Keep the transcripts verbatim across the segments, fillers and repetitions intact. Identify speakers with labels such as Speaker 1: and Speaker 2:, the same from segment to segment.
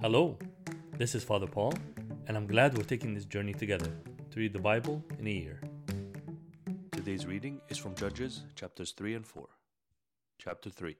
Speaker 1: Hello, this is Father Paul, and I'm glad we're taking this journey together to read the Bible in a year. Today's reading is from Judges chapters three and four. Chapter three.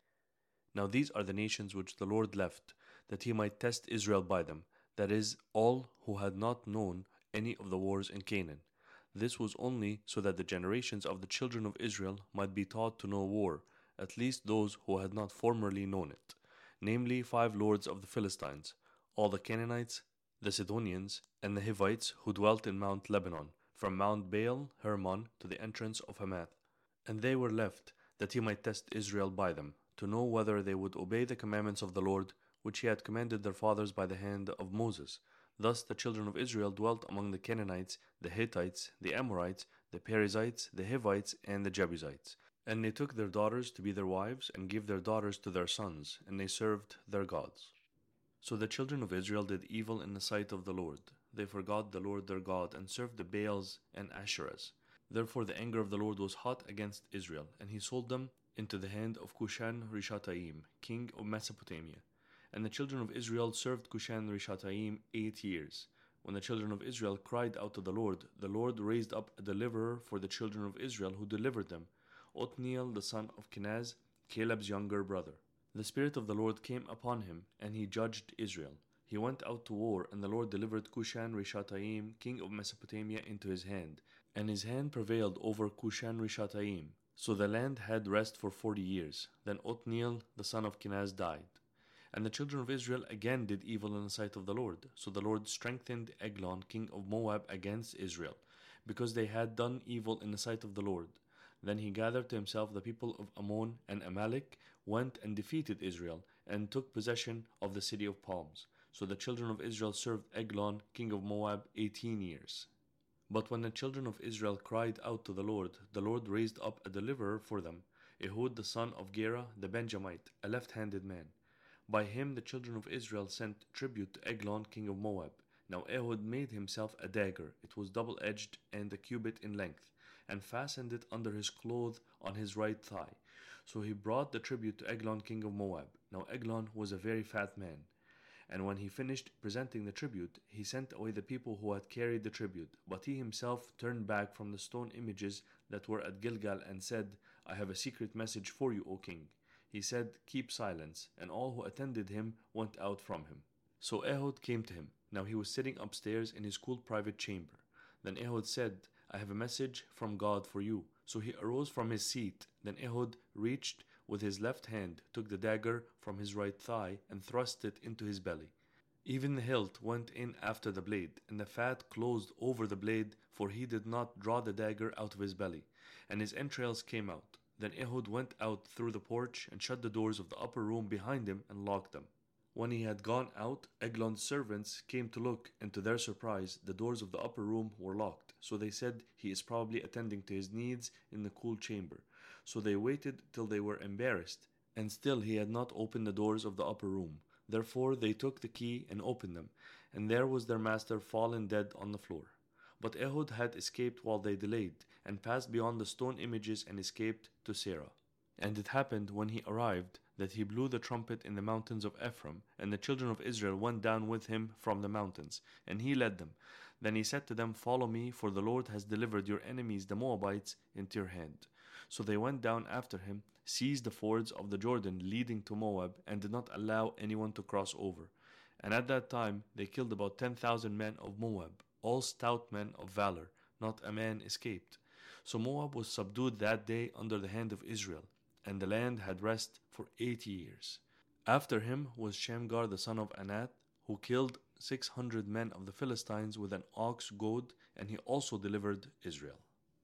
Speaker 1: Now these are the nations which the Lord left, that he might test Israel by them, that is, all who had not known any of the wars in Canaan. This was only so that the generations of the children of Israel might be taught to know war, at least those who had not formerly known it, namely five lords of the Philistines, all the Canaanites, the Sidonians, and the Hivites who dwelt in Mount Lebanon, from Mount Baal Hermon to the entrance of Hamath. And they were left, that he might test Israel by them, to know whether they would obey the commandments of the Lord, which he had commanded their fathers by the hand of Moses. Thus the children of Israel dwelt among the Canaanites, the Hittites, the Amorites, the Perizzites, the Hivites, and the Jebusites. And they took their daughters to be their wives, and gave their daughters to their sons, and they served their gods. So the children of Israel did evil in the sight of the Lord. They forgot the Lord their God, and served the Baals and Asherahs. Therefore the anger of the Lord was hot against Israel, and he sold them into the hand of Cushan-Rishathaim, king of Mesopotamia. And the children of Israel served Cushan-Rishathaim eight years. When the children of Israel cried out to the Lord, the Lord raised up a deliverer for the children of Israel, who delivered them, Othniel the son of Kenaz, Caleb's younger brother. The Spirit of the Lord came upon him, and he judged Israel. He went out to war, and the Lord delivered Cushan-Rishathaim, king of Mesopotamia, into his hand. And his hand prevailed over Cushan-Rishathaim. So the land had rest for forty years. Then Othniel the son of Kenaz died. And the children of Israel again did evil in the sight of the Lord. So the Lord strengthened Eglon, king of Moab, against Israel, because they had done evil in the sight of the Lord. Then he gathered to himself the people of Ammon and Amalek, went and defeated Israel, and took possession of the city of palms. So the children of Israel served Eglon, king of Moab, eighteen years. But when the children of Israel cried out to the Lord, the Lord raised up a deliverer for them, Ehud the son of Gera the Benjamite, a left-handed man. By him the children of Israel sent tribute to Eglon, king of Moab. Now Ehud made himself a dagger. It was double-edged and a cubit in length, and fastened it under his cloth on his right thigh. So he brought the tribute to Eglon, king of Moab. Now Eglon was a very fat man. And when he finished presenting the tribute, he sent away the people who had carried the tribute. But he himself turned back from the stone images that were at Gilgal, and said, I have a secret message for you, O king. He said, Keep silence. And all who attended him went out from him. So Ehud came to him. Now he was sitting upstairs in his cool private chamber. Then Ehud said, I have a message from God for you. So he arose from his seat. Then Ehud reached with his left hand, took the dagger from his right thigh, and thrust it into his belly. Even the hilt went in after the blade, and the fat closed over the blade, for he did not draw the dagger out of his belly, and his entrails came out. Then Ehud went out through the porch, and shut the doors of the upper room behind him, and locked them. When he had gone out, Eglon's servants came to look, and to their surprise, the doors of the upper room were locked. So they said, He is probably attending to his needs in the cool chamber. So they waited till they were embarrassed, and still he had not opened the doors of the upper room. Therefore they took the key and opened them, and there was their master fallen dead on the floor. But Ehud had escaped while they delayed, and passed beyond the stone images and escaped to Serah. And it happened when he arrived, that he blew the trumpet in the mountains of Ephraim, and the children of Israel went down with him from the mountains, and he led them. Then he said to them, Follow me, for the Lord has delivered your enemies the Moabites into your hand. So they went down after him, seized the fords of the Jordan leading to Moab, and did not allow anyone to cross over. And at that time they killed about ten thousand men of Moab, all stout men of valor. Not a man escaped. So Moab was subdued that day under the hand of Israel, and the land had rest for eighty years. After him was Shamgar the son of Anath, who killed six hundred men of the Philistines with an ox goad, and he also delivered Israel.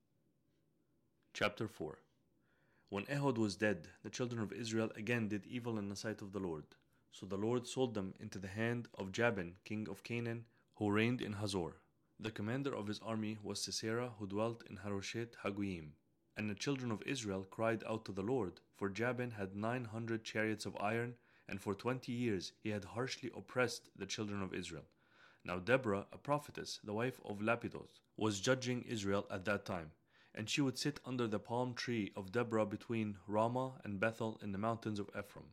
Speaker 1: Chapter four. When Ehud was dead, the children of Israel again did evil in the sight of the Lord. So the Lord sold them into the hand of Jabin, king of Canaan, who reigned in Hazor. The commander of his army was Sisera, who dwelt in Haroshet Hagoyim. And the children of Israel cried out to the Lord, for Jabin had nine hundred chariots of iron, and for twenty years he had harshly oppressed the children of Israel. Now Deborah, a prophetess, the wife of Lapidoth, was judging Israel at that time. And she would sit under the palm tree of Deborah between Ramah and Bethel in the mountains of Ephraim.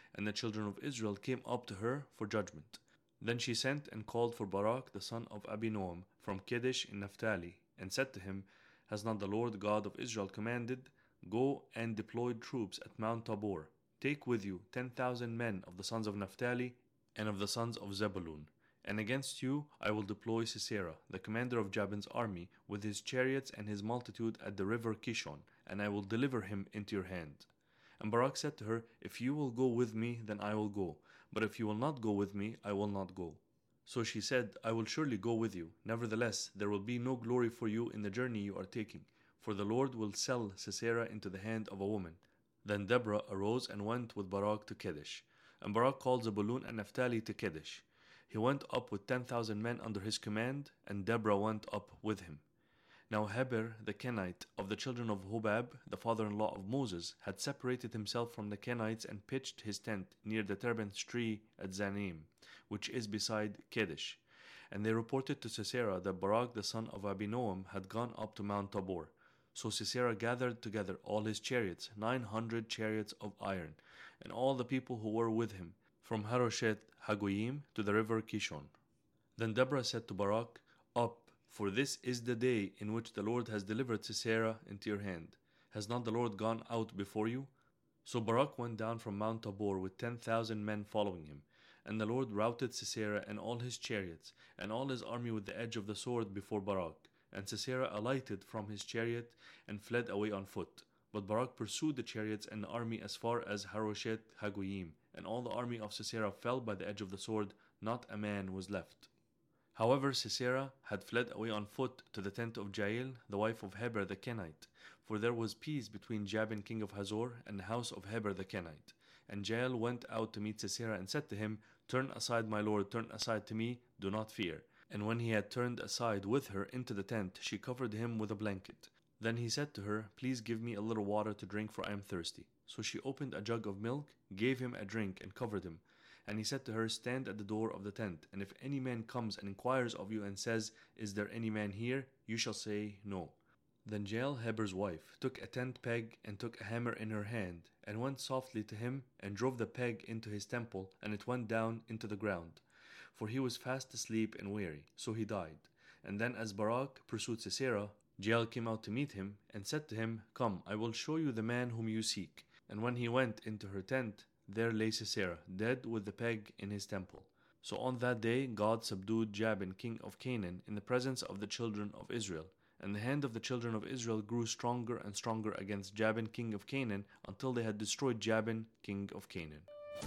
Speaker 1: and the children of Israel came up to her for judgment. Then she sent and called for Barak the son of Abinoam from Kedesh in Naphtali, and said to him, Has not the Lord God of Israel commanded, Go and deploy troops at Mount Tabor. Take with you ten thousand men of the sons of Naphtali and of the sons of Zebulun. And against you I will deploy Sisera, the commander of Jabin's army, with his chariots and his multitude at the river Kishon, and I will deliver him into your hand. And Barak said to her, If you will go with me, then I will go. But if you will not go with me, I will not go. So she said, I will surely go with you. Nevertheless, there will be no glory for you in the journey you are taking, for the Lord will sell Sisera into the hand of a woman. Then Deborah arose and went with Barak to Kedesh. And Barak called Zebulun and Naphtali to Kedesh. He went up with ten thousand men under his command, and Deborah went up with him. Now Heber the Kenite of the children of Hobab, the father-in-law of Moses, had separated himself from the Kenites and pitched his tent near the terebinth tree at Zanim, which is beside Kedesh. And they reported to Sisera that Barak the son of Abinoam had gone up to Mount Tabor. So Sisera gathered together all his chariots, nine hundred chariots of iron, and all the people who were with him, from Harosheth Hagoyim to the river Kishon. Then Deborah said to Barak, Up, for this is the day in which the Lord has delivered Sisera into your hand. Has not the Lord gone out before you? So Barak went down from Mount Tabor with ten thousand men following him. And the Lord routed Sisera and all his chariots, and all his army with the edge of the sword before Barak. And Sisera alighted from his chariot and fled away on foot. But Barak pursued the chariots and the army as far as Harosheth Hagoyim, and all the army of Sisera fell by the edge of the sword, not a man was left. However, Sisera had fled away on foot to the tent of Jael, the wife of Heber the Kenite, for there was peace between Jabin king of Hazor and the house of Heber the Kenite. And Jael went out to meet Sisera and said to him, Turn aside, my lord, turn aside to me, do not fear. And when he had turned aside with her into the tent, she covered him with a blanket. Then he said to her, Please give me a little water to drink, for I am thirsty. So she opened a jug of milk, gave him a drink, and covered him. And he said to her, Stand at the door of the tent, and if any man comes and inquires of you and says, Is there any man here? You shall say, No. Then Jael, Heber's wife, took a tent peg and took a hammer in her hand, and went softly to him, and drove the peg into his temple, and it went down into the ground. For he was fast asleep and weary, so he died. And then as Barak pursued Sisera, Jael came out to meet him, and said to him, Come, I will show you the man whom you seek. And when he went into her tent, there lay Sisera, dead with the peg in his temple. So on that day God subdued Jabin king of Canaan in the presence of the children of Israel. And the hand of the children of Israel grew stronger and stronger against Jabin king of Canaan, until they had destroyed Jabin king of Canaan.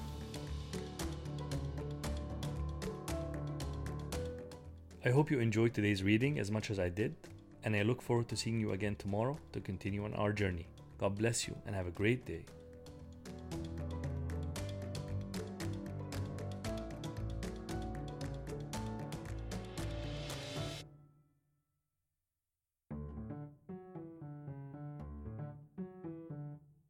Speaker 2: I hope you enjoyed today's reading as much as I did, and I look forward to seeing you again tomorrow to continue on our journey. God bless you and have a great day.